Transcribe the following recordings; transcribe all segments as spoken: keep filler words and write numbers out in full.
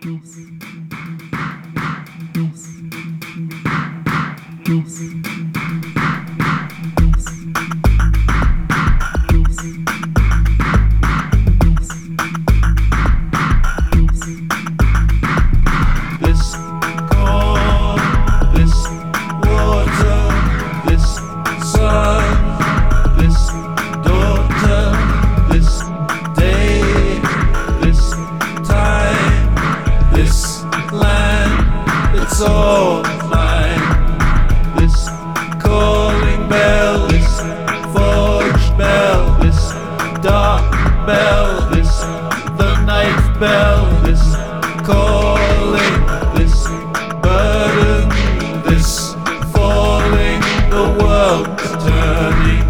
It's all mine. This calling bell, this forged bell, this dark bell, this the night bell, this calling, this burden, this falling, the world turning.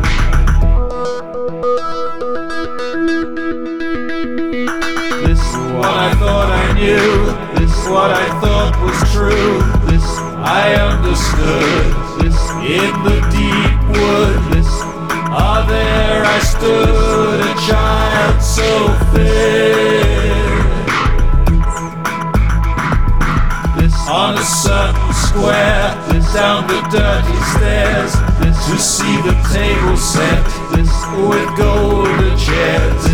This what I thought I knew. This what I thought was true. This I understood. This in the deep wood. This ah there I stood, a child so fair. This on a certain square. This down the dirty stairs. This to see the table set. This with golden chairs.